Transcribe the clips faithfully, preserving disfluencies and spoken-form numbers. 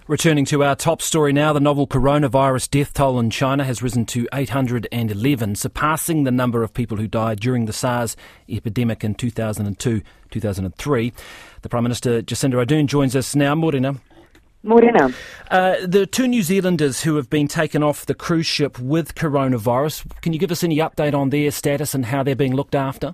Returning to our top story now, the novel coronavirus death toll in China has risen to eight hundred eleven, surpassing the number of people who died during the SARS epidemic in two thousand two to two thousand three. The Prime Minister, Jacinda Ardern, joins us now. Morena. Morena. Uh, the two New Zealanders who have been taken off the cruise ship with coronavirus, can you give us any update on their status and how they're being looked after?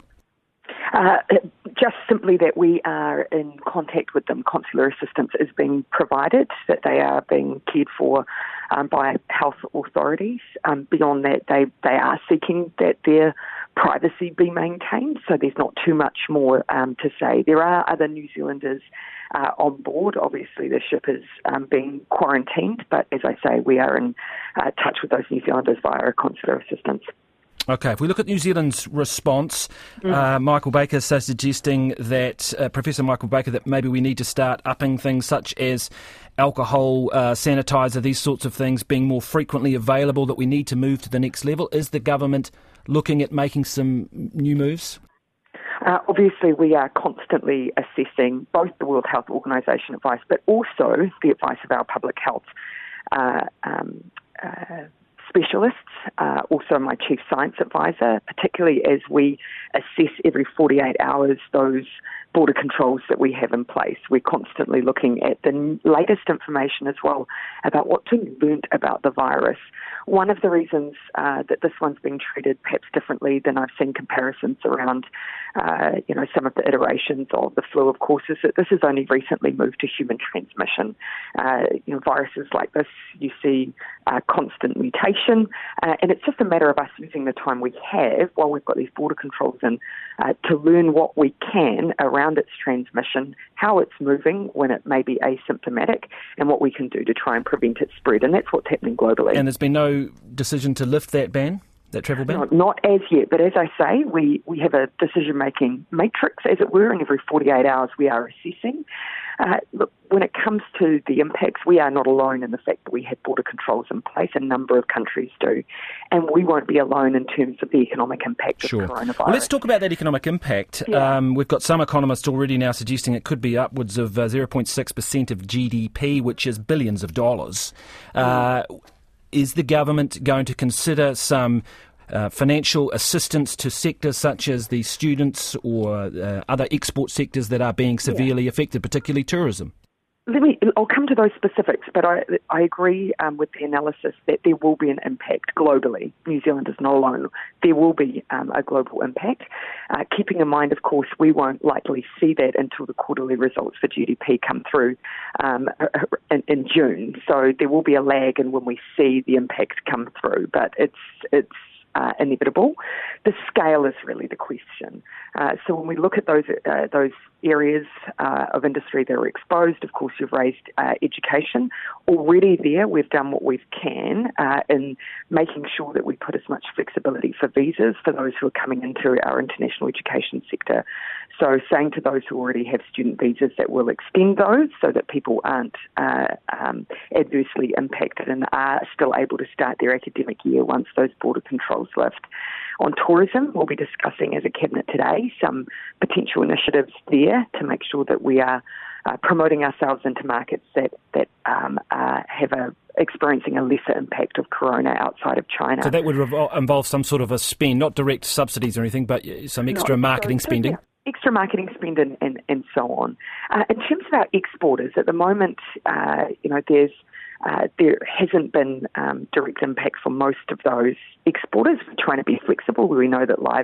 Uh, just simply that we are in contact with them. Consular assistance is being provided, that they are being cared for um, by health authorities. Um, beyond that, they, they are seeking that their privacy be maintained, so there's not too much more um, to say. There are other New Zealanders uh, on board. Obviously, the ship is um, being quarantined, but as I say, we are in uh, touch with those New Zealanders via consular assistance. OK, if we look at New Zealand's response, mm. uh, Michael Baker is suggesting that, uh, Professor Michael Baker, that maybe we need to start upping things such as alcohol, uh, sanitiser, these sorts of things being more frequently available, that we need to move to the next level. Is the government looking at making some new moves? Uh, obviously, we are constantly assessing both the World Health Organisation advice, but also the advice of our public health uh, um, uh, specialists, uh, also my chief science advisor, particularly as we assess every forty-eight hours those border controls that we have in place. We're constantly looking at the latest information as well about what's been learnt about the virus. One of the reasons uh, that this one's being treated perhaps differently than I've seen comparisons around, uh, you know, some of the iterations of the flu, of course, is that this has only recently moved to human transmission. Uh, you know, viruses like this, you see uh, constant mutation, uh, and it's just a matter of us using the time we have while we've got these border controls in uh, to learn what we can around its transmission, how it's moving when it may be asymptomatic, and what we can do to try and prevent its spread. And that's what's happening globally. And there's been no decision to lift that ban, that travel ban? No, not as yet, but as I say, we, we have a decision-making matrix, as it were, and every forty-eight hours we are assessing. Uh, look, when it comes to the impacts, we are not alone in the fact that we have border controls in place. A number of countries do. And we won't be alone in terms of the economic impact sure. of coronavirus. Well, let's talk about that economic impact. Yeah. Um, we've got some economists already now suggesting it could be upwards of uh, zero point six percent of G D P, which is billions of dollars. Uh, mm. Is the government going to consider some uh, financial assistance to sectors such as the students or uh, other export sectors that are being severely yeah. affected, particularly tourism? Let me, I'll come to those specifics, but I, I agree um, with the analysis that there will be an impact globally. New Zealand is not alone. There will be um, a global impact. Uh, keeping in mind, of course, we won't likely see that until the quarterly results for G D P come through um, in, in June. So there will be a lag in when we see the impact come through, but it's it's Uh, inevitable. The scale is really the question. Uh, so when we look at those uh, those areas uh, of industry that are exposed, of course, you've raised uh, education. Already there, we've done what we can uh, in making sure that we put as much flexibility for visas for those who are coming into our international education sector. So saying to those who already have student visas that we'll extend those so that people aren't uh, um, adversely impacted and are still able to start their academic year once those border controls lift. On tourism, we'll be discussing as a Cabinet today some potential initiatives there to make sure that we are uh, promoting ourselves into markets that, that um, uh, have a experiencing a lesser impact of corona outside of China. So that would revol- involve some sort of a spend, not direct subsidies or anything, but some extra no, marketing so, so, spending? Yeah. Extra marketing spend and, and, and so on. Uh, in terms of our exporters, at the moment, uh, you know, there's uh, there hasn't been um, direct impact for most of those exporters. We're trying to be flexible. We know that live,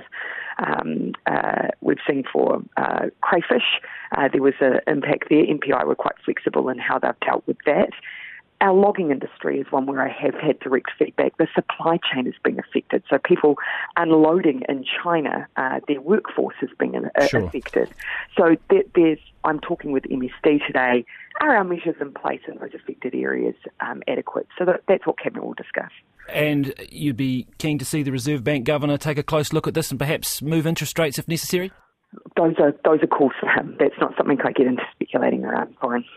um, uh, we've seen for uh, crayfish, uh, there was an impact there. M P I were quite flexible in how they've dealt with that. Our logging industry is one where I have had direct feedback. The supply chain is being affected. So people unloading in China, uh, their workforce has been uh, sure. affected. So there, there's, I'm talking with M S D today. Are our measures in place in those affected areas um, adequate? So that, that's what Cabinet will discuss. And you'd be keen to see the Reserve Bank Governor take a close look at this and perhaps move interest rates if necessary? Those are, those are calls for him. That's not something I get into speculating around, Warren.